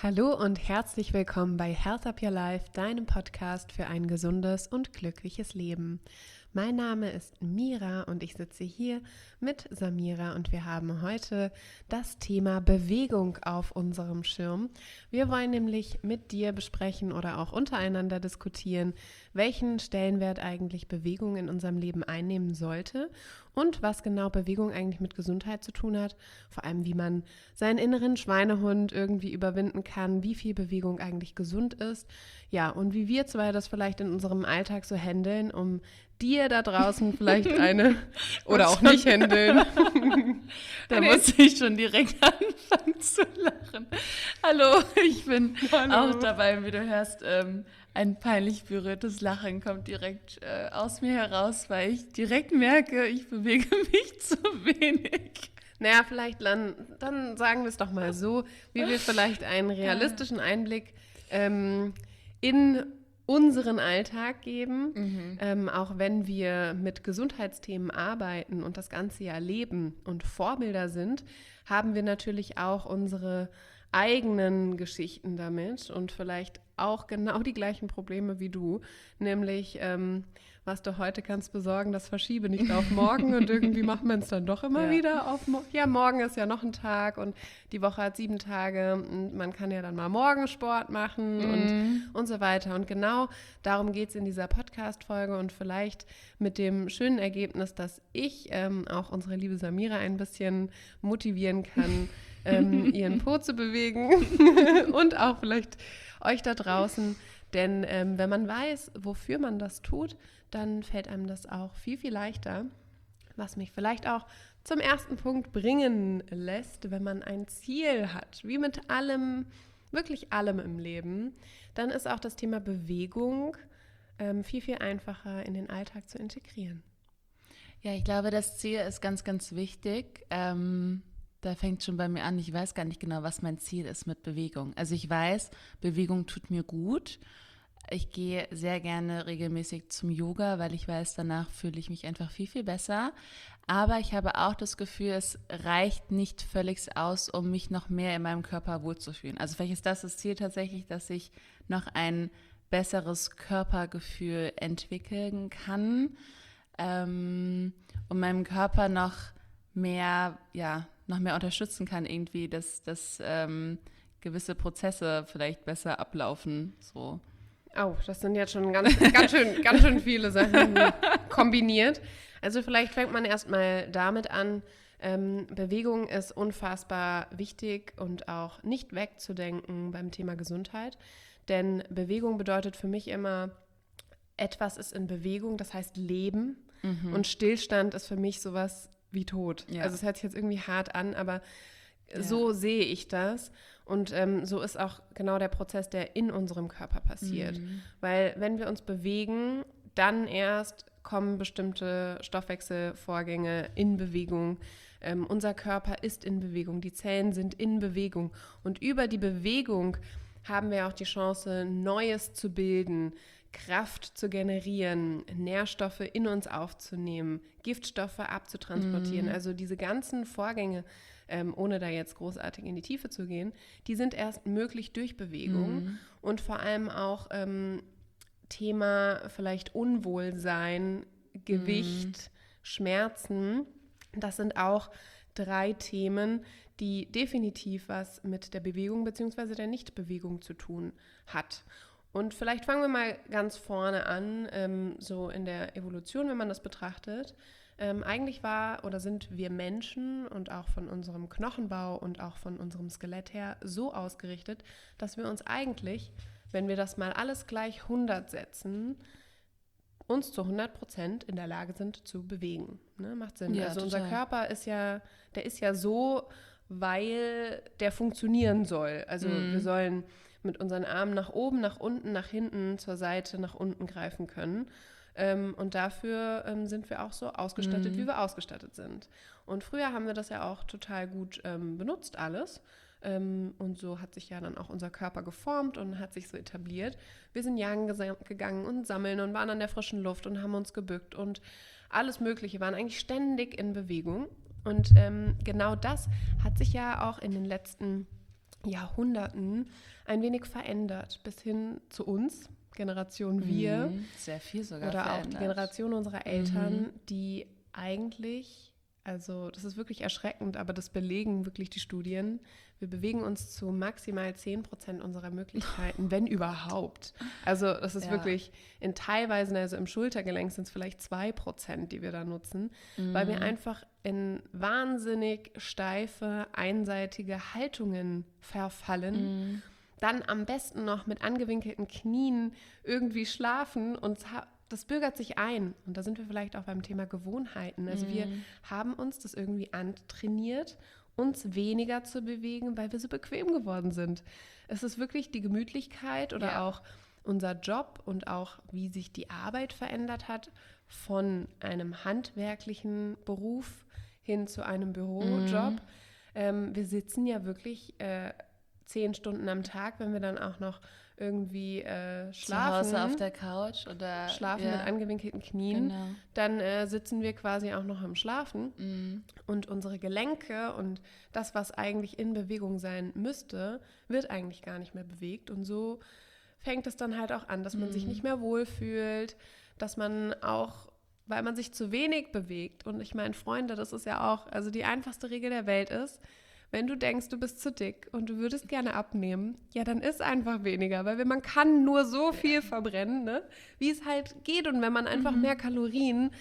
Hallo und herzlich willkommen bei Health Up Your Life, deinem Podcast für ein gesundes und glückliches Leben. Mein Name ist Mira und ich sitze hier mit Samira und wir haben heute das Thema Bewegung auf unserem Schirm. Wir wollen nämlich mit dir besprechen oder auch untereinander diskutieren, welchen Stellenwert eigentlich Bewegung in unserem Leben einnehmen sollte und was genau Bewegung eigentlich mit Gesundheit zu tun hat, vor allem wie man seinen inneren Schweinehund irgendwie überwinden kann, wie viel Bewegung eigentlich gesund ist, ja, und wie wir zwei das vielleicht in unserem Alltag so handeln, um dir da draußen vielleicht eine oder auch nicht handeln. Da muss ich schon direkt anfangen zu lachen. Hallo, ich bin auch dabei, wie du hörst, ein peinlich berührtes Lachen kommt direkt aus mir heraus, weil ich direkt merke, ich bewege mich zu wenig. Naja, vielleicht dann sagen wir es doch mal so, wie wir vielleicht einen realistischen Einblick in unseren Alltag geben, auch wenn wir mit Gesundheitsthemen arbeiten und das ganze Jahr leben und Vorbilder sind, haben wir natürlich auch unsere eigenen Geschichten damit und vielleicht auch genau die gleichen Probleme wie du, nämlich was du heute kannst besorgen, das verschiebe nicht auf morgen und irgendwie macht man es dann doch immer wieder auf morgen. Ja, morgen ist ja noch ein Tag und die Woche hat 7 Tage und man kann ja dann mal morgen Sport machen und so weiter. Und genau darum geht es in dieser Podcast-Folge und vielleicht mit dem schönen Ergebnis, dass ich auch unsere liebe Samira ein bisschen motivieren kann, ihren Po zu bewegen und auch vielleicht euch da draußen. Denn wenn man weiß, wofür man das tut, dann fällt einem das auch viel, viel leichter. Was mich vielleicht auch zum ersten Punkt bringen lässt, wenn man ein Ziel hat, wie mit allem, wirklich allem im Leben, dann ist auch das Thema Bewegung viel, viel einfacher in den Alltag zu integrieren. Ja, ich glaube, das Ziel ist ganz, ganz wichtig. Da fängt schon bei mir an, ich weiß gar nicht genau, was mein Ziel ist mit Bewegung. Also ich weiß, Bewegung tut mir gut. Ich gehe sehr gerne regelmäßig zum Yoga, weil ich weiß, danach fühle ich mich einfach viel, viel besser. Aber ich habe auch das Gefühl, es reicht nicht völlig aus, um mich noch mehr in meinem Körper wohlzufühlen. Also vielleicht ist das Ziel tatsächlich, dass ich noch ein besseres Körpergefühl entwickeln kann, um meinem Körper noch mehr unterstützen kann, irgendwie, dass gewisse Prozesse vielleicht besser ablaufen. So. Oh, das sind jetzt schon ganz schön viele Sachen kombiniert. Also vielleicht fängt man erstmal damit an, Bewegung ist unfassbar wichtig und auch nicht wegzudenken beim Thema Gesundheit. Denn Bewegung bedeutet für mich immer, etwas ist in Bewegung, das heißt Leben. Und Stillstand ist für mich sowas wie Tod. Ja. Also es hört sich jetzt irgendwie hart an, aber so sehe ich das. Und so ist auch genau der Prozess, der in unserem Körper passiert. Weil wenn wir uns bewegen, dann erst kommen bestimmte Stoffwechselvorgänge in Bewegung. Unser Körper ist in Bewegung, die Zellen sind in Bewegung. Und über die Bewegung haben wir auch die Chance, Neues zu bilden, Kraft zu generieren, Nährstoffe in uns aufzunehmen, Giftstoffe abzutransportieren. Also diese ganzen Vorgänge, ohne da jetzt großartig in die Tiefe zu gehen, die sind erst möglich durch Bewegung und vor allem auch Thema vielleicht Unwohlsein, Gewicht, Schmerzen. Das sind auch 3 Themen, die definitiv was mit der Bewegung bzw. der Nichtbewegung zu tun hat. Und vielleicht fangen wir mal ganz vorne an, so in der Evolution, wenn man das betrachtet. Eigentlich sind wir Menschen und auch von unserem Knochenbau und auch von unserem Skelett her so ausgerichtet, dass wir uns eigentlich, wenn wir das mal alles gleich 100 setzen, uns zu 100% in der Lage sind zu bewegen. Ne? Macht Sinn. Ja, also total. Unser Körper ist ja so, weil der funktionieren soll. Also wir sollen mit unseren Armen nach oben, nach unten, nach hinten, zur Seite, nach unten greifen können. Und dafür sind wir auch so ausgestattet, wie wir ausgestattet sind. Und früher haben wir das ja auch total gut benutzt, alles. Und so hat sich ja dann auch unser Körper geformt und hat sich so etabliert. Wir sind jagen gegangen und sammeln und waren an der frischen Luft und haben uns gebückt und alles Mögliche, waren eigentlich ständig in Bewegung. Und genau das hat sich ja auch in den letzten Jahrhunderten ein wenig verändert, bis hin zu uns, Generation wir. Sehr viel sogar oder verändert. auch die Generation unserer Eltern, die eigentlich, also das ist wirklich erschreckend, aber das belegen wirklich die Studien, wir bewegen uns zu maximal 10% unserer Möglichkeiten, wenn überhaupt. Also das ist wirklich in Teilweisen, also im Schultergelenk sind es vielleicht 2%, die wir da nutzen, weil wir einfach in wahnsinnig steife, einseitige Haltungen verfallen. Dann am besten noch mit angewinkelten Knien irgendwie schlafen und das bürgert sich ein. Und da sind wir vielleicht auch beim Thema Gewohnheiten. Also wir haben uns das irgendwie antrainiert, uns weniger zu bewegen, weil wir so bequem geworden sind. Es ist wirklich die Gemütlichkeit oder auch unser Job und auch wie sich die Arbeit verändert hat von einem handwerklichen Beruf hin zu einem Bürojob. Wir sitzen ja wirklich 10 Stunden am Tag, wenn wir dann auch noch irgendwie schlafen. Zu Hause auf der Couch oder schlafen mit angewinkelten Knien. Genau. Dann sitzen wir quasi auch noch im Schlafen. Und unsere Gelenke und das, was eigentlich in Bewegung sein müsste, wird eigentlich gar nicht mehr bewegt. Und so fängt es dann halt auch an, dass man sich nicht mehr wohlfühlt, dass man auch, weil man sich zu wenig bewegt. Und ich meine, Freunde, das ist ja auch, also die einfachste Regel der Welt ist, wenn du denkst, du bist zu dick und du würdest gerne abnehmen, ja, dann isst einfach weniger, weil man kann nur so viel verbrennen, ne? Wie es halt geht. Und wenn man einfach mehr Kalorien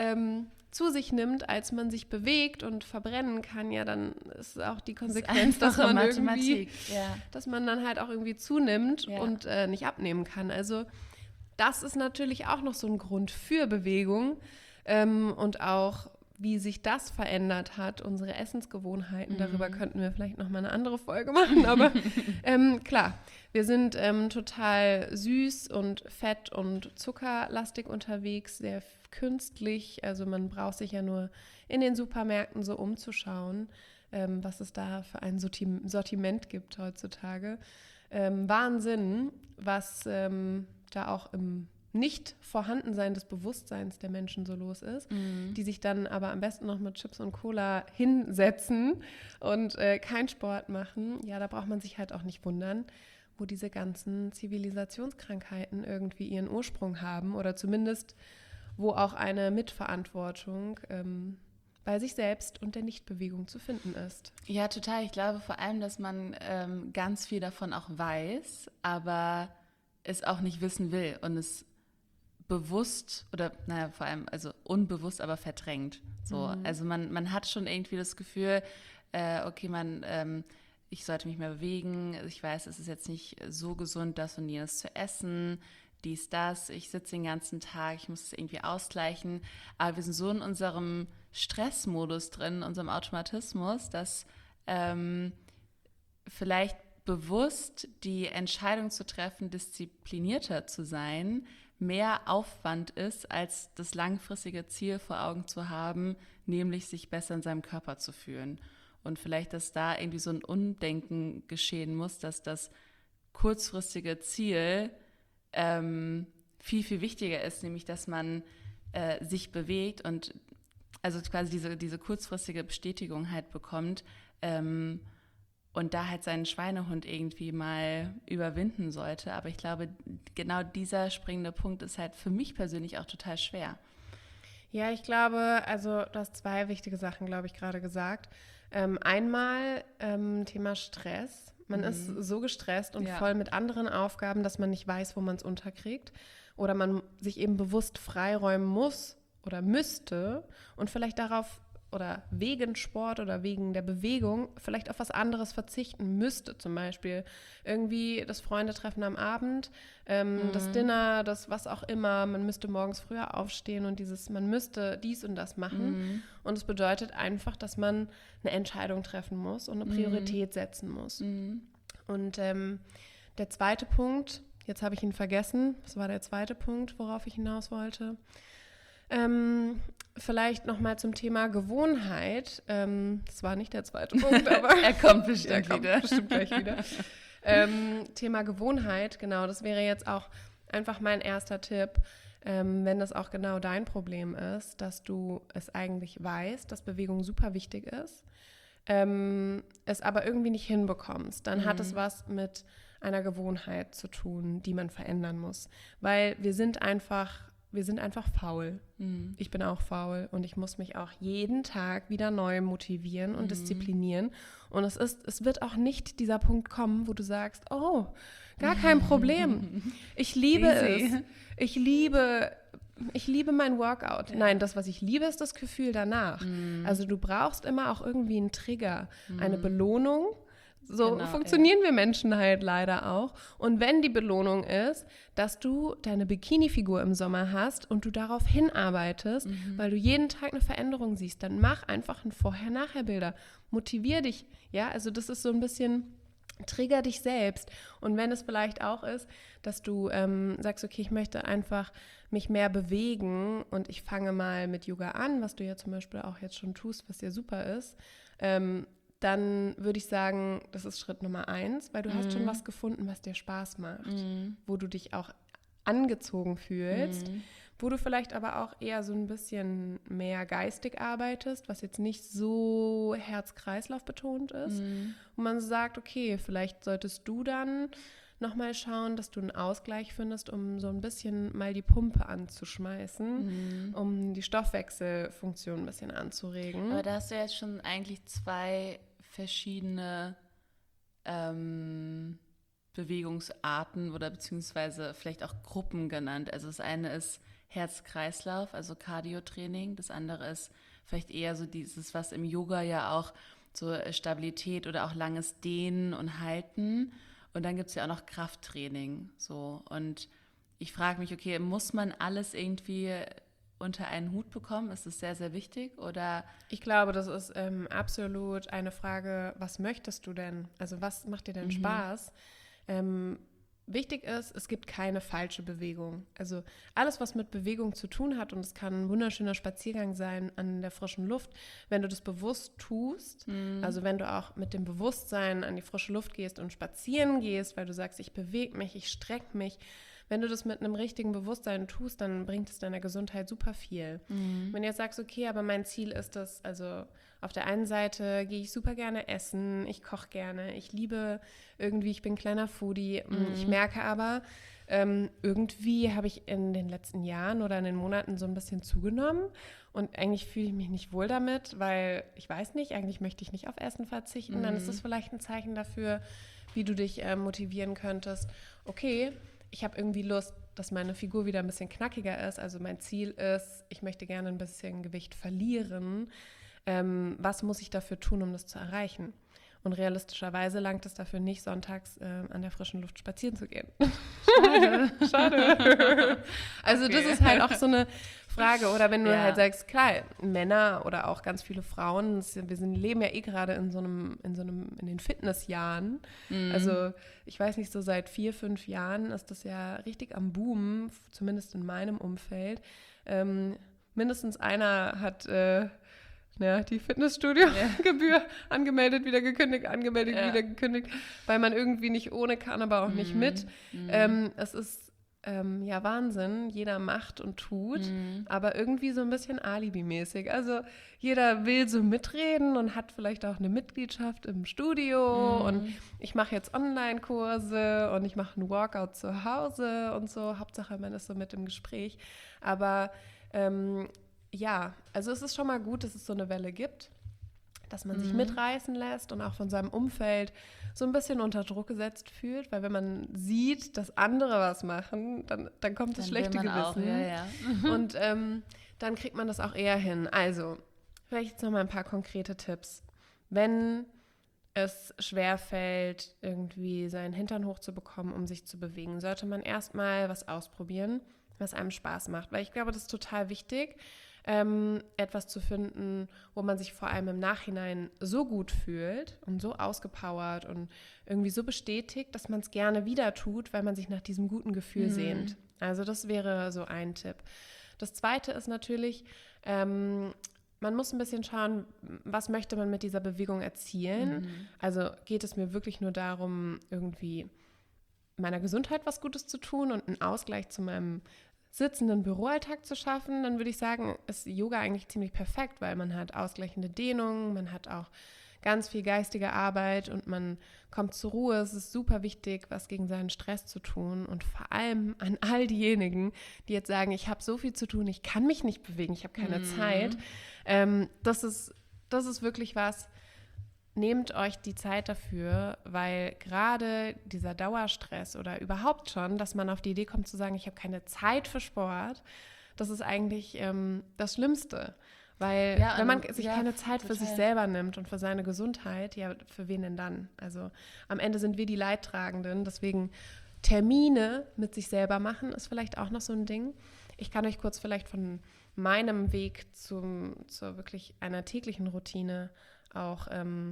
zu sich nimmt, als man sich bewegt und verbrennen kann, ja, dann ist auch die Konsequenz, dass man irgendwie, dass man dann halt auch irgendwie zunimmt und nicht abnehmen kann. Also das ist natürlich auch noch so ein Grund für Bewegung und auch wie sich das verändert hat, unsere Essensgewohnheiten. Darüber könnten wir vielleicht noch mal eine andere Folge machen. Aber klar, wir sind total süß und fett und zuckerlastig unterwegs, sehr künstlich. Also man braucht sich ja nur in den Supermärkten so umzuschauen, was es da für ein Sortiment gibt heutzutage. Wahnsinn, was da auch im Nicht-Vorhandensein des Bewusstseins der Menschen so los ist, die sich dann aber am besten noch mit Chips und Cola hinsetzen und keinen Sport machen. Ja, da braucht man sich halt auch nicht wundern, wo diese ganzen Zivilisationskrankheiten irgendwie ihren Ursprung haben oder zumindest, wo auch eine Mitverantwortung bei sich selbst und der Nichtbewegung zu finden ist. Ja, total. Ich glaube vor allem, dass man ganz viel davon auch weiß, aber es auch nicht wissen will und es bewusst oder vor allem also unbewusst, aber verdrängt. So, also man hat schon irgendwie das Gefühl, okay, ich sollte mich mehr bewegen. Ich weiß, es ist jetzt nicht so gesund, das und jenes zu essen, dies, das. Ich sitze den ganzen Tag, ich muss es irgendwie ausgleichen. Aber wir sind so in unserem Stressmodus drin, in unserem Automatismus, dass vielleicht bewusst die Entscheidung zu treffen, disziplinierter zu sein, mehr Aufwand ist, als das langfristige Ziel vor Augen zu haben, nämlich sich besser in seinem Körper zu fühlen. Und vielleicht, dass da irgendwie so ein Umdenken geschehen muss, dass das kurzfristige Ziel viel, viel wichtiger ist, nämlich, dass man sich bewegt und also quasi diese kurzfristige Bestätigung halt bekommt, und da halt seinen Schweinehund irgendwie mal überwinden sollte. Aber ich glaube, genau dieser springende Punkt ist halt für mich persönlich auch total schwer. Ja, ich glaube, also du hast 2 wichtige Sachen, glaube ich, gerade gesagt. Einmal Thema Stress. Man ist so gestresst und voll mit anderen Aufgaben, dass man nicht weiß, wo man es unterkriegt. Oder man sich eben bewusst freiräumen muss oder müsste und vielleicht darauf oder wegen Sport oder wegen der Bewegung vielleicht auf was anderes verzichten müsste. Zum Beispiel irgendwie das Freundetreffen am Abend, das Dinner, das was auch immer. Man müsste morgens früher aufstehen und man müsste dies und das machen. Und es bedeutet einfach, dass man eine Entscheidung treffen muss und eine Priorität setzen muss. Und der zweite Punkt, jetzt habe ich ihn vergessen. Was war der zweite Punkt, worauf ich hinaus wollte? Vielleicht nochmal zum Thema Gewohnheit. Das war nicht der zweite Punkt, aber er kommt bestimmt gleich wieder. Thema Gewohnheit, genau, das wäre jetzt auch einfach mein erster Tipp, wenn das auch genau dein Problem ist, dass du es eigentlich weißt, dass Bewegung super wichtig ist, es aber irgendwie nicht hinbekommst, dann hat es was mit einer Gewohnheit zu tun, die man verändern muss. Weil wir sind einfach faul. Ich bin auch faul und ich muss mich auch jeden Tag wieder neu motivieren und disziplinieren. Und es wird auch nicht dieser Punkt kommen, wo du sagst, oh, gar kein Problem. Ich liebe es. Ich liebe mein Workout. Ja. Nein, das, was ich liebe, ist das Gefühl danach. Also du brauchst immer auch irgendwie einen Trigger, eine Belohnung. So funktionieren wir Menschen halt leider auch. Und wenn die Belohnung ist, dass du deine Bikini-Figur im Sommer hast und du darauf hinarbeitest, weil du jeden Tag eine Veränderung siehst, dann mach einfach ein Vorher-Nachher-Bilder. Motivier dich. Ja, also das ist so ein bisschen, trigger dich selbst. Und wenn es vielleicht auch ist, dass du sagst, okay, ich möchte einfach mich mehr bewegen und ich fange mal mit Yoga an, was du ja zum Beispiel auch jetzt schon tust, was ja super ist, dann würde ich sagen, das ist Schritt Nummer 1, weil du hast schon was gefunden, was dir Spaß macht, wo du dich auch angezogen fühlst, wo du vielleicht aber auch eher so ein bisschen mehr geistig arbeitest, was jetzt nicht so Herz-Kreislauf betont ist. Und man sagt, okay, vielleicht solltest du dann nochmal schauen, dass du einen Ausgleich findest, um so ein bisschen mal die Pumpe anzuschmeißen, um die Stoffwechselfunktion ein bisschen anzuregen. Aber da hast du jetzt schon eigentlich 2 verschiedene Bewegungsarten oder beziehungsweise vielleicht auch Gruppen genannt. Also das eine ist Herz-Kreislauf, also Cardio-Training. Das andere ist vielleicht eher so dieses, was im Yoga ja auch so Stabilität oder auch langes Dehnen und Halten. Und dann gibt es ja auch noch Krafttraining. So. Und ich frage mich, okay, muss man alles irgendwie unter einen Hut bekommen? Ist das sehr, sehr wichtig? Oder? Ich glaube, das ist absolut eine Frage, was möchtest du denn? Also was macht dir denn Spaß? Wichtig ist, es gibt keine falsche Bewegung. Also alles, was mit Bewegung zu tun hat, und es kann ein wunderschöner Spaziergang sein an der frischen Luft, wenn du das bewusst tust, also wenn du auch mit dem Bewusstsein an die frische Luft gehst und spazieren gehst, weil du sagst, ich bewege mich, ich strecke mich, wenn du das mit einem richtigen Bewusstsein tust, dann bringt es deiner Gesundheit super viel. Wenn du jetzt sagst, okay, aber mein Ziel ist das, also auf der einen Seite gehe ich super gerne essen, ich koche gerne, ich liebe irgendwie, ich bin ein kleiner Foodie. Ich merke aber, irgendwie habe ich in den letzten Jahren oder in den Monaten so ein bisschen zugenommen und eigentlich fühle ich mich nicht wohl damit, weil ich weiß nicht, eigentlich möchte ich nicht auf Essen verzichten. Dann ist es vielleicht ein Zeichen dafür, wie du dich motivieren könntest. Okay, ich habe irgendwie Lust, dass meine Figur wieder ein bisschen knackiger ist. Also mein Ziel ist, ich möchte gerne ein bisschen Gewicht verlieren. Was muss ich dafür tun, um das zu erreichen? Und realistischerweise langt es dafür nicht, sonntags an der frischen Luft spazieren zu gehen. Schade. Also das ist halt auch so eine Frage. Oder wenn du halt sagst, klar, Männer oder auch ganz viele Frauen, leben ja eh gerade in den Fitnessjahren. Also ich weiß nicht, so seit 4, 5 Jahren ist das ja richtig am Boom, zumindest in meinem Umfeld. Mindestens einer hat die Fitnessstudio-Gebühr angemeldet, wieder gekündigt, wieder gekündigt, weil man irgendwie nicht ohne kann, aber auch nicht mit. Es ist Wahnsinn, jeder macht und tut, aber irgendwie so ein bisschen Alibi-mäßig. Also jeder will so mitreden und hat vielleicht auch eine Mitgliedschaft im Studio und ich mache jetzt Online-Kurse und ich mache einen Workout zu Hause und so. Hauptsache, man ist so mit im Gespräch. Aber also es ist schon mal gut, dass es so eine Welle gibt, dass man sich mitreißen lässt und auch von seinem Umfeld so ein bisschen unter Druck gesetzt fühlt, weil wenn man sieht, dass andere was machen, dann kommt das schlechte Gewissen. Auch, Und dann kriegt man das auch eher hin. Also, vielleicht jetzt noch mal ein paar konkrete Tipps. Wenn es schwerfällt, irgendwie seinen Hintern hochzubekommen, um sich zu bewegen, sollte man erstmal was ausprobieren, was einem Spaß macht. Weil ich glaube, das ist total wichtig, etwas zu finden, wo man sich vor allem im Nachhinein so gut fühlt und so ausgepowert und irgendwie so bestätigt, dass man es gerne wieder tut, weil man sich nach diesem guten Gefühl sehnt. Also das wäre so ein Tipp. Das Zweite ist natürlich, man muss ein bisschen schauen, was möchte man mit dieser Bewegung erzielen. Also geht es mir wirklich nur darum, irgendwie meiner Gesundheit was Gutes zu tun und einen Ausgleich zu meinem sitzenden Büroalltag zu schaffen, dann würde ich sagen, ist Yoga eigentlich ziemlich perfekt, weil man hat ausgleichende Dehnungen, man hat auch ganz viel geistige Arbeit und man kommt zur Ruhe. Es ist super wichtig, was gegen seinen Stress zu tun und vor allem an all diejenigen, die jetzt sagen, ich habe so viel zu tun, ich kann mich nicht bewegen, ich habe keine Zeit. Das ist wirklich was. Nehmt euch die Zeit dafür, weil gerade dieser Dauerstress oder überhaupt schon, dass man auf die Idee kommt zu sagen, ich habe keine Zeit für Sport, das ist eigentlich das Schlimmste. Weil wenn man sich keine Zeit für sich selber nimmt und für seine Gesundheit, ja, für wen denn dann? Also am Ende sind wir die Leidtragenden, deswegen Termine mit sich selber machen ist vielleicht auch noch so ein Ding. Ich kann euch kurz vielleicht von meinem Weg zur wirklich einer täglichen Routine auch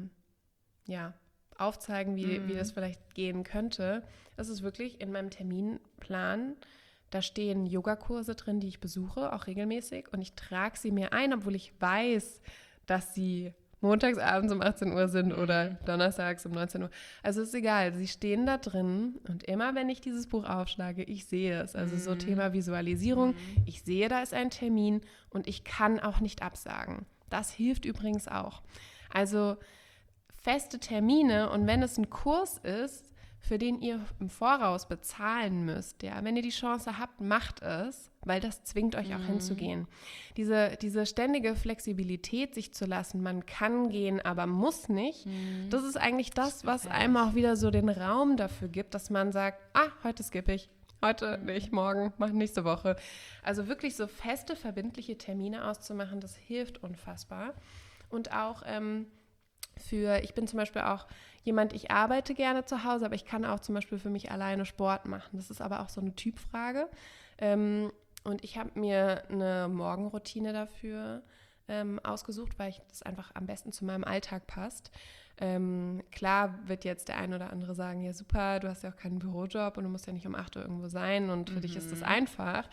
aufzeigen, wie das vielleicht gehen könnte. Es ist wirklich in meinem Terminplan, da stehen Yogakurse drin, die ich besuche, auch regelmäßig. Und ich trage sie mir ein, obwohl ich weiß, dass sie montags abends um 18 Uhr sind oder donnerstags um 19 Uhr. Also ist egal, sie stehen da drin. Und immer, wenn ich dieses Buch aufschlage, ich sehe es. Also so Thema Visualisierung. Ich sehe, da ist ein Termin und ich kann auch nicht absagen. Das hilft übrigens auch. Also feste Termine und wenn es ein Kurs ist, für den ihr im Voraus bezahlen müsst, ja, wenn ihr die Chance habt, macht es, weil das zwingt euch auch hinzugehen. Diese ständige Flexibilität sich zu lassen, man kann gehen, aber muss nicht, das ist eigentlich das, was einem auch wieder so den Raum dafür gibt, dass man sagt, heute skippe ich, heute nicht, morgen, mach nächste Woche. Also wirklich so feste, verbindliche Termine auszumachen, das hilft unfassbar. Und auch ich bin zum Beispiel auch jemand, ich arbeite gerne zu Hause, aber ich kann auch zum Beispiel für mich alleine Sport machen. Das ist aber auch so eine Typfrage. Und ich habe mir eine Morgenroutine dafür ausgesucht, weil das einfach am besten zu meinem Alltag passt. Klar wird jetzt der ein oder andere sagen, ja super, du hast ja auch keinen Bürojob und du musst ja nicht um 8 Uhr irgendwo sein und für dich ist das einfach.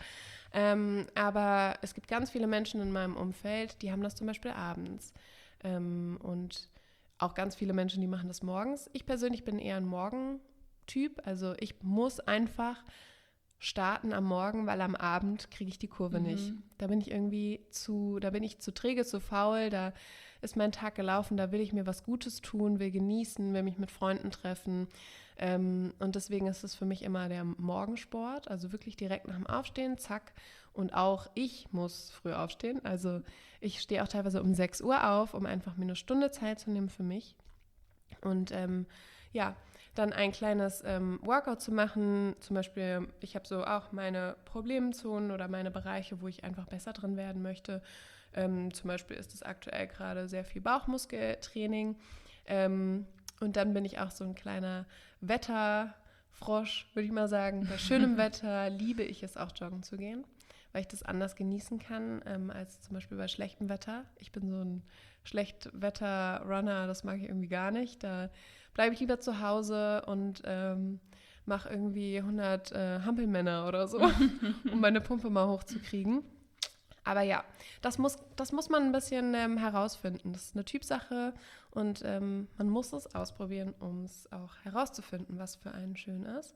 Aber es gibt ganz viele Menschen in meinem Umfeld, die haben das zum Beispiel abends. Und auch ganz viele Menschen, die machen das morgens. Ich persönlich bin eher ein Morgentyp. Also ich muss einfach starten am Morgen, weil am Abend kriege ich die Kurve nicht. Da bin ich zu träge, zu faul, da ist mein Tag gelaufen, da will ich mir was Gutes tun, will genießen, will mich mit Freunden treffen. Und deswegen ist es für mich immer der Morgensport, also wirklich direkt nach dem Aufstehen, zack. Und auch ich muss früh aufstehen, also ich stehe auch teilweise um 6 Uhr auf, um einfach mir eine Stunde Zeit zu nehmen für mich. Und dann ein kleines Workout zu machen. Zum Beispiel, ich habe so auch meine Problemzonen oder meine Bereiche, wo ich einfach besser drin werden möchte. Zum Beispiel ist es aktuell gerade sehr viel Bauchmuskeltraining. Und dann bin ich auch so ein kleiner Wetterfrosch, würde ich mal sagen. Bei schönem Wetter liebe ich es auch, joggen zu gehen, weil ich das anders genießen kann als zum Beispiel bei schlechtem Wetter. Ich bin so ein Schlechtwetter-Runner, das mag ich irgendwie gar nicht. Da bleibe ich lieber zu Hause und mache irgendwie 100 Hampelmänner oder so, um meine Pumpe mal hochzukriegen. Aber ja, das muss man ein bisschen herausfinden. Das ist eine Typsache und man muss es ausprobieren, um es auch herauszufinden, was für einen schön ist.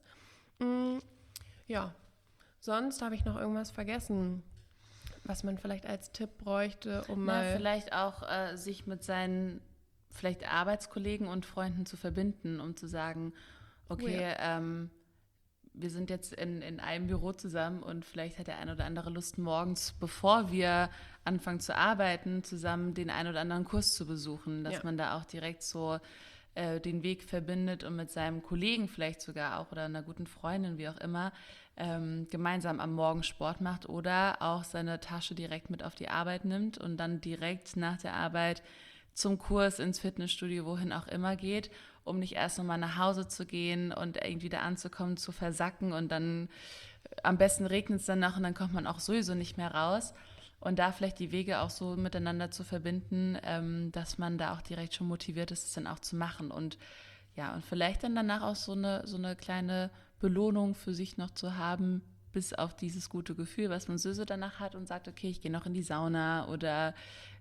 Ja, sonst habe ich noch irgendwas vergessen, was man vielleicht als Tipp bräuchte, vielleicht auch sich mit seinen vielleicht Arbeitskollegen und Freunden zu verbinden, um zu sagen, okay, wir sind jetzt in einem Büro zusammen und vielleicht hat der ein oder andere Lust, morgens, bevor wir anfangen zu arbeiten, zusammen den ein oder anderen Kurs zu besuchen, dass man da auch direkt so den Weg verbindet und mit seinem Kollegen vielleicht sogar auch oder einer guten Freundin, wie auch immer, gemeinsam am Morgen Sport macht oder auch seine Tasche direkt mit auf die Arbeit nimmt und dann direkt nach der Arbeit zum Kurs ins Fitnessstudio, wohin auch immer geht, um nicht erst nochmal nach Hause zu gehen und irgendwie da anzukommen, zu versacken und dann am besten regnet es danach und dann kommt man auch sowieso nicht mehr raus. Und da vielleicht die Wege auch so miteinander zu verbinden, dass man da auch direkt schon motiviert ist, es dann auch zu machen. Und ja, und vielleicht dann danach auch so eine kleine Belohnung für sich noch zu haben, bis auf dieses gute Gefühl, was man so danach hat und sagt, okay, ich gehe noch in die Sauna oder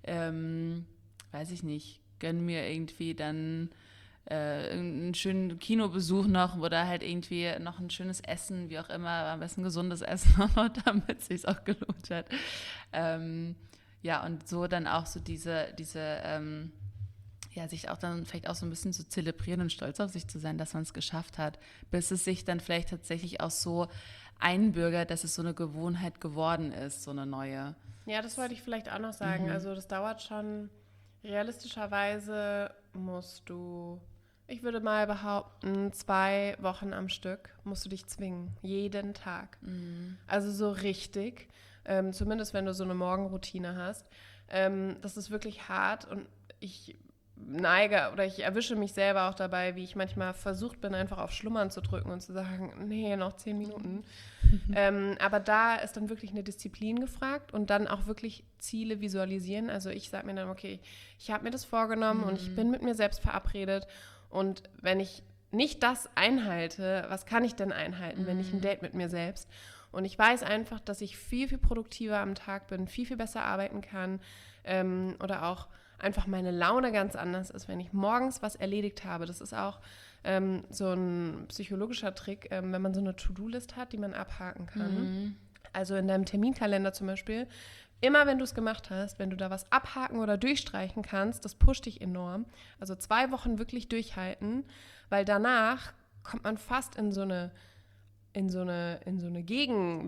weiß ich nicht, gönn mir irgendwie dann einen schönen Kinobesuch noch oder halt irgendwie noch ein schönes Essen, wie auch immer, am besten gesundes Essen auch noch, damit es sich auch gelohnt hat. Und so dann auch so diese ja, sich auch dann vielleicht auch so ein bisschen zu zelebrieren und stolz auf sich zu sein, dass man es geschafft hat, bis es sich dann vielleicht tatsächlich auch so einbürgert, dass es so eine Gewohnheit geworden ist, so eine neue. Ja, das wollte ich vielleicht auch noch sagen. Also das dauert schon, realistischerweise musst du, ich würde mal behaupten, 2 Wochen am Stück musst du dich zwingen, jeden Tag. Also so richtig, zumindest wenn du so eine Morgenroutine hast. Das ist wirklich hart und ich ich erwische mich selber auch dabei, wie ich manchmal versucht bin, einfach auf Schlummern zu drücken und zu sagen, nee, noch 10 Minuten. Aber da ist dann wirklich eine Disziplin gefragt und dann auch wirklich Ziele visualisieren. Also ich sage mir dann, okay, ich habe mir das vorgenommen und ich bin mit mir selbst verabredet. Und wenn ich nicht das einhalte, was kann ich denn einhalten, wenn ich ein Date mit mir selbst? Und ich weiß einfach, dass ich viel, viel produktiver am Tag bin, viel, viel besser arbeiten kann oder auch einfach meine Laune ganz anders ist, wenn ich morgens was erledigt habe. Das ist auch so ein psychologischer Trick, wenn man so eine To-Do-List hat, die man abhaken kann. Also in deinem Terminkalender zum Beispiel, immer wenn du es gemacht hast, wenn du da was abhaken oder durchstreichen kannst, das pusht dich enorm. Also 2 Wochen wirklich durchhalten, weil danach kommt man fast in so einen gegenwärtigen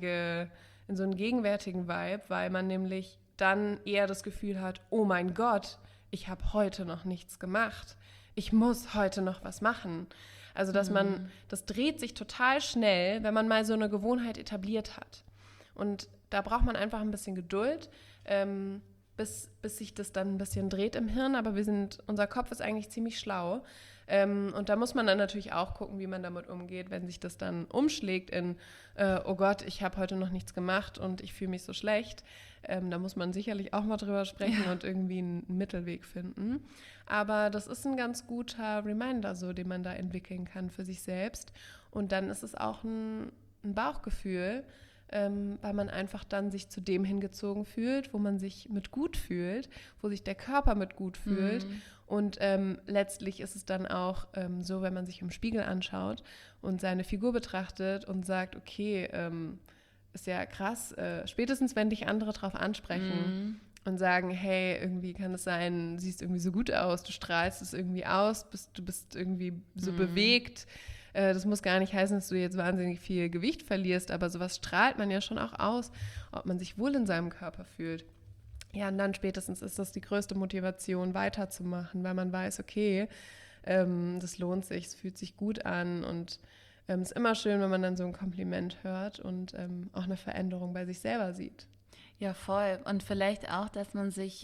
Vibe, weil man nämlich dann eher das Gefühl hat, oh mein Gott, ich habe heute noch nichts gemacht. Ich muss heute noch was machen. Also, das dreht sich total schnell, wenn man mal so eine Gewohnheit etabliert hat. Und da braucht man einfach ein bisschen Geduld, bis sich das dann ein bisschen dreht im Hirn. Aber unser Kopf ist eigentlich ziemlich schlau. Und da muss man dann natürlich auch gucken, wie man damit umgeht, wenn sich das dann umschlägt in, oh Gott, ich habe heute noch nichts gemacht und ich fühle mich so schlecht. Da muss man sicherlich auch mal drüber sprechen und irgendwie einen Mittelweg finden. Aber das ist ein ganz guter Reminder, so, den man da entwickeln kann für sich selbst. Und dann ist es auch ein Bauchgefühl, weil man einfach dann sich zu dem hingezogen fühlt, wo man sich mit gut fühlt, wo sich der Körper mit gut fühlt. Und letztlich ist es dann auch so, wenn man sich im Spiegel anschaut und seine Figur betrachtet und sagt, okay, ist ja krass, spätestens wenn dich andere drauf ansprechen und sagen, hey, irgendwie kann es sein, siehst irgendwie so gut aus, du strahlst es irgendwie aus, du bist irgendwie so bewegt. Das muss gar nicht heißen, dass du jetzt wahnsinnig viel Gewicht verlierst, aber sowas strahlt man ja schon auch aus, ob man sich wohl in seinem Körper fühlt. Ja, und dann spätestens ist das die größte Motivation, weiterzumachen, weil man weiß, okay, das lohnt sich, es fühlt sich gut an und es ist immer schön, wenn man dann so ein Kompliment hört und auch eine Veränderung bei sich selber sieht. Ja, voll. Und vielleicht auch, dass man sich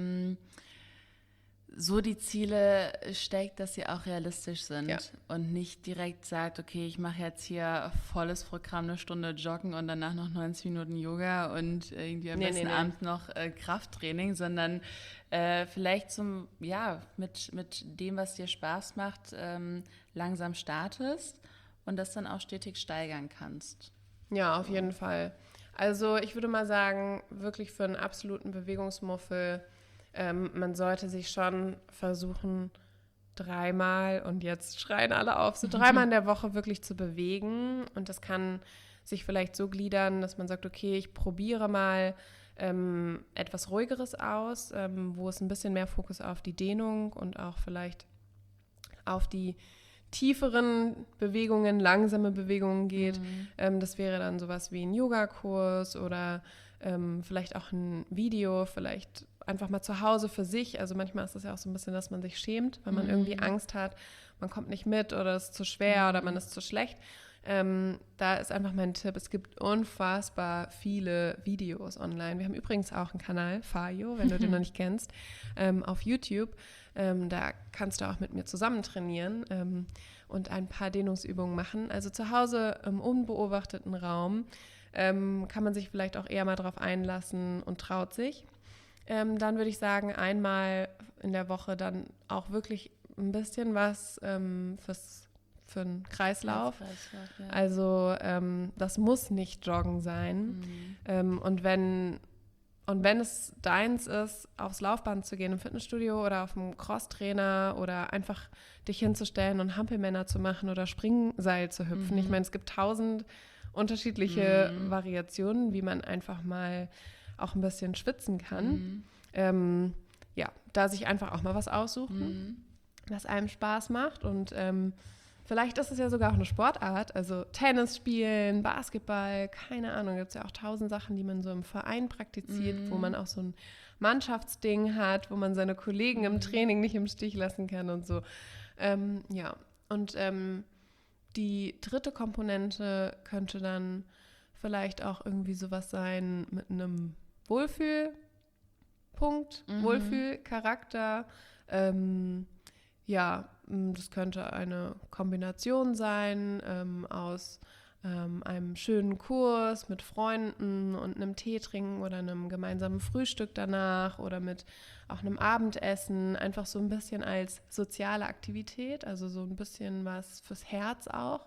so die Ziele steckt, dass sie auch realistisch sind und nicht direkt sagt, okay, ich mache jetzt hier volles Programm, 1 Stunde Joggen und danach noch 90 Minuten Yoga und irgendwie am besten Abend noch Krafttraining, sondern vielleicht mit dem, was dir Spaß macht, langsam startest und das dann auch stetig steigern kannst. Ja, auf jeden Fall. Also ich würde mal sagen, wirklich für einen absoluten Bewegungsmuffel, man sollte sich schon versuchen, 3-mal, und jetzt schreien alle auf, so 3-mal in der Woche wirklich zu bewegen. Und das kann sich vielleicht so gliedern, dass man sagt, okay, ich probiere mal etwas Ruhigeres aus, wo es ein bisschen mehr Fokus auf die Dehnung und auch vielleicht auf die tieferen Bewegungen, langsame Bewegungen geht. Das wäre dann sowas wie ein Yogakurs oder vielleicht auch ein Video, vielleicht einfach mal zu Hause für sich. Also manchmal ist es ja auch so ein bisschen, dass man sich schämt, weil man irgendwie Angst hat, man kommt nicht mit oder es ist zu schwer oder man ist zu schlecht. Da ist einfach mein Tipp, es gibt unfassbar viele Videos online. Wir haben übrigens auch einen Kanal, Fayo, wenn du den noch nicht kennst, auf YouTube. Da kannst du auch mit mir zusammen trainieren und ein paar Dehnungsübungen machen. Also zu Hause im unbeobachteten Raum kann man sich vielleicht auch eher mal drauf einlassen und traut sich. Dann würde ich sagen, 1-mal in der Woche dann auch wirklich ein bisschen was für einen Kreislauf. Ja. Also das muss nicht Joggen sein. Und wenn es deins ist, aufs Laufband zu gehen im Fitnessstudio oder auf dem Crosstrainer oder einfach dich hinzustellen und Hampelmänner zu machen oder Springseil zu hüpfen. Ich meine, es gibt 1000 unterschiedliche Variationen, wie man einfach mal auch ein bisschen schwitzen kann. ja, da sich einfach auch mal was aussuchen, was einem Spaß macht. Und vielleicht ist es ja sogar auch eine Sportart, also Tennis spielen, Basketball, keine Ahnung, gibt es ja auch 1000 Sachen, die man so im Verein praktiziert, wo man auch so ein Mannschaftsding hat, wo man seine Kollegen im Training nicht im Stich lassen kann und so. Ja, und die dritte Komponente könnte dann vielleicht auch irgendwie sowas sein mit einem Wohlfühlpunkt, Wohlfühlcharakter. Ja, das könnte eine Kombination sein aus einem schönen Kurs mit Freunden und einem Tee trinken oder einem gemeinsamen Frühstück danach oder mit auch einem Abendessen, einfach so ein bisschen als soziale Aktivität, also so ein bisschen was fürs Herz auch.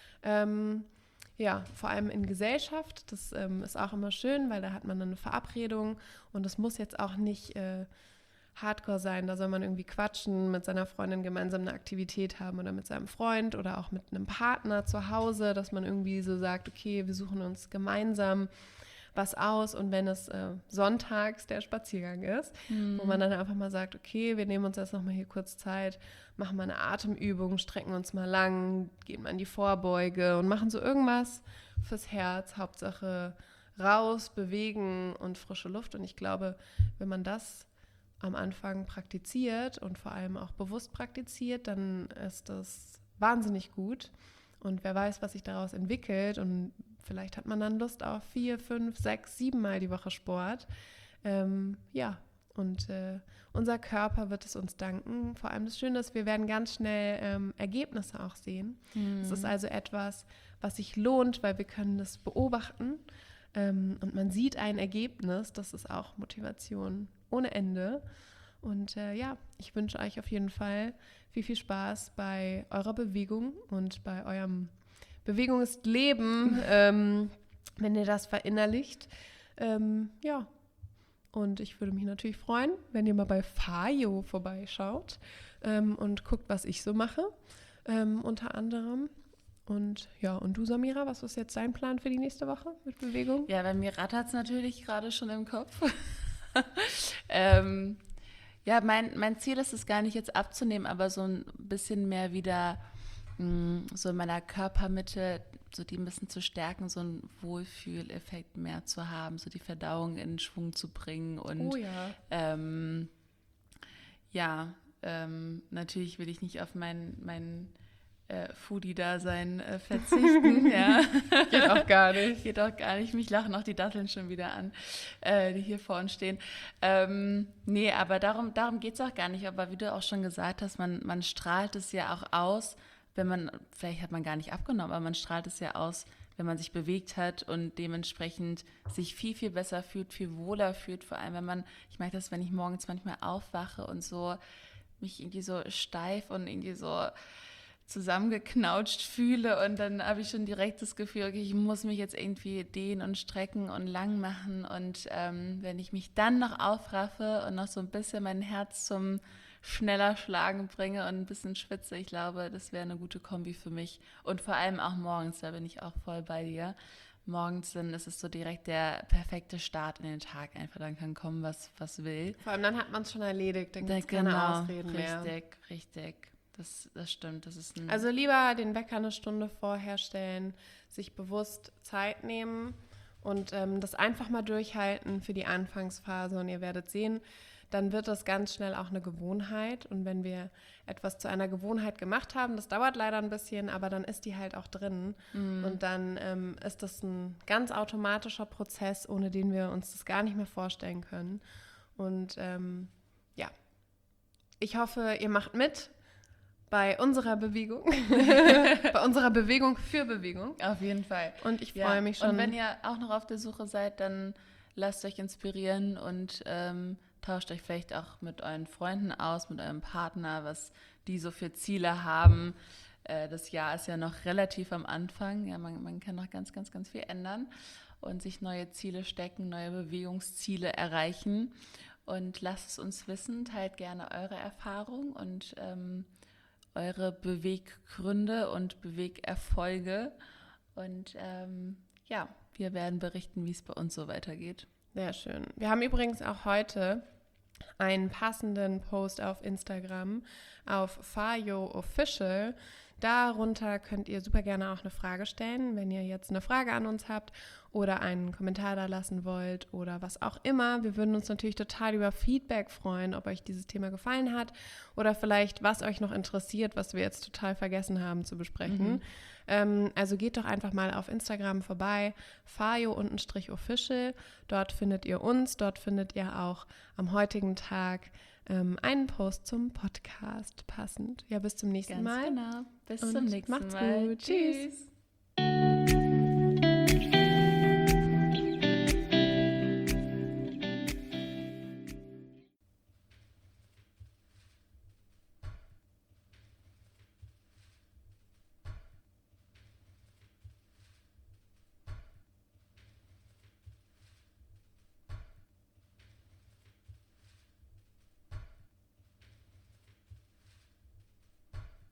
Ja, vor allem in Gesellschaft, das ist auch immer schön, weil da hat man dann eine Verabredung und das muss jetzt auch nicht Hardcore sein, da soll man irgendwie quatschen, mit seiner Freundin gemeinsam eine Aktivität haben oder mit seinem Freund oder auch mit einem Partner zu Hause, dass man irgendwie so sagt, okay, wir suchen uns gemeinsam was aus und wenn es sonntags der Spaziergang ist, wo man dann einfach mal sagt, okay, wir nehmen uns jetzt nochmal hier kurz Zeit, machen mal eine Atemübung, strecken uns mal lang, gehen mal in die Vorbeuge und machen so irgendwas fürs Herz, Hauptsache raus, bewegen und frische Luft und ich glaube, wenn man das am Anfang praktiziert und vor allem auch bewusst praktiziert, dann ist das wahnsinnig gut. Und wer weiß, was sich daraus entwickelt. Und vielleicht hat man dann Lust auf 4, 5, 6, 7 Mal die Woche Sport. Ja, und unser Körper wird es uns danken. Vor allem das Schöne ist, wir werden ganz schnell Ergebnisse auch sehen. Es ist also etwas, was sich lohnt, weil wir können das beobachten. Und man sieht ein Ergebnis. Das ist auch Motivation ohne Ende. Und ja, ich wünsche euch auf jeden Fall viel, viel Spaß bei eurer Bewegung und bei eurem Bewegung ist Leben, wenn ihr das verinnerlicht. Ja, und ich würde mich natürlich freuen, wenn ihr mal bei Fayo vorbeischaut und guckt, was ich so mache, unter anderem. Und ja, und du, Samira, was ist jetzt dein Plan für die nächste Woche mit Bewegung? Ja, bei mir rattert es natürlich gerade schon im Kopf. Ja, mein Ziel ist es gar nicht jetzt abzunehmen, aber so ein bisschen mehr wieder so in meiner Körpermitte, so die ein bisschen zu stärken, so einen Wohlfühleffekt mehr zu haben, so die Verdauung in Schwung zu bringen und natürlich will ich nicht auf mein Foodie-Dasein verzichten. Ja. Geht auch gar nicht. Geht auch gar nicht. Mich lachen auch die Datteln schon wieder an, die hier vor uns stehen. Nee, aber darum geht es auch gar nicht. Aber wie du auch schon gesagt hast, man strahlt es ja auch aus, vielleicht hat man gar nicht abgenommen, aber man strahlt es ja aus, wenn man sich bewegt hat und dementsprechend sich viel, viel besser fühlt, viel wohler fühlt. Vor allem, ich merke das, wenn ich morgens manchmal aufwache und so mich irgendwie so steif und irgendwie so zusammengeknautscht fühle und dann habe ich schon direkt das Gefühl, okay, ich muss mich jetzt irgendwie dehnen und strecken und lang machen und wenn ich mich dann noch aufraffe und noch so ein bisschen mein Herz zum schneller Schlagen bringe und ein bisschen schwitze, ich glaube, das wäre eine gute Kombi für mich und vor allem auch morgens, da bin ich auch voll bei dir. Morgens dann ist es so direkt der perfekte Start in den Tag, einfach dann kann kommen, was will. Vor allem dann hat man es schon erledigt, dann gibt es keine Ausreden mehr. Richtig. Das stimmt. Also lieber den Wecker eine Stunde vorher stellen, sich bewusst Zeit nehmen und das einfach mal durchhalten für die Anfangsphase. Und ihr werdet sehen, dann wird das ganz schnell auch eine Gewohnheit. Und wenn wir etwas zu einer Gewohnheit gemacht haben, das dauert leider ein bisschen, aber dann ist die halt auch drin. Und dann ist das ein ganz automatischer Prozess, ohne den wir uns das gar nicht mehr vorstellen können. Und ja, ich hoffe, ihr macht mit. Bei unserer Bewegung, bei unserer Bewegung für Bewegung. Auf jeden Fall. Und ich freue mich schon. Und wenn ihr auch noch auf der Suche seid, dann lasst euch inspirieren und tauscht euch vielleicht auch mit euren Freunden aus, mit eurem Partner, was die so für Ziele haben. Das Jahr ist ja noch relativ am Anfang. Ja, man kann noch ganz, ganz, ganz viel ändern und sich neue Ziele stecken, neue Bewegungsziele erreichen. Und lasst es uns wissen, teilt gerne eure Erfahrung und eure Beweggründe und Bewegerfolge. Und wir werden berichten, wie es bei uns so weitergeht. Sehr schön. Wir haben übrigens auch heute einen passenden Post auf Instagram auf Fayo Official. Darunter könnt ihr super gerne auch eine Frage stellen, wenn ihr jetzt eine Frage an uns habt oder einen Kommentar da lassen wollt oder was auch immer. Wir würden uns natürlich total über Feedback freuen, ob euch dieses Thema gefallen hat oder vielleicht, was euch noch interessiert, was wir jetzt total vergessen haben zu besprechen. Also geht doch einfach mal auf Instagram vorbei, fayo_official. Dort findet ihr uns, dort findet ihr auch am heutigen Tag einen Post zum Podcast passend. Ja, bis zum nächsten Mal. Genau. Bis Und zum nächsten macht's Mal. gut. Tschüss.